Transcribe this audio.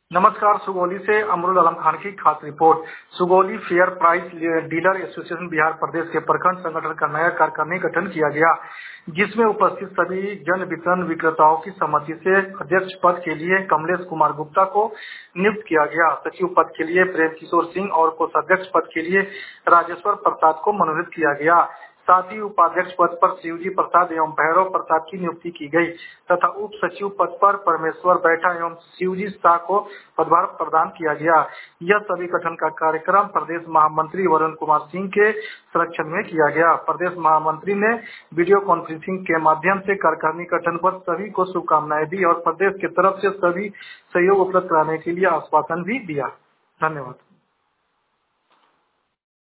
नमस्कार। सुगौली से अमरुल आलम खान की खास report. Sugauli fair price dealer association Bihar प्रदेश के प्रखंड संगठन का नया कार्यकारिणी गठन किया गया, जिसमें उपस्थित सभी जन वितरण विक्रेताओं की सहमति से अध्यक्ष पद के लिए कमलेश कुमार गुप्ता को नियुक्त किया गया। सचिव पद के लिए प्रेम किशोर सिंह और कोषाध्यक्ष पद के लिए राजेश्वर प्रसाद को मनोनीत किया गया। साथ ही उपाध्यक्ष पद पर शिवजी प्रसाद एवं भैरव प्रसाद की नियुक्ति की गई तथा उप सचिव पद पर परमेश्वर बैठा एवं शिवजी शाह को पदभार प्रदान किया गया। यह सभी गठन का कार्यक्रम प्रदेश महामंत्री वरुण कुमार सिंह के संरक्षण में किया गया। प्रदेश महामंत्री ने वीडियो कॉन्फ्रेंसिंग के माध्यम से कार्यकारिणी गठन पर सभी को शुभकामनाएं दी और प्रदेश की तरफ से सभी सहयोग उपलब्ध कराने के लिए आश्वासन भी दिया। धन्यवाद।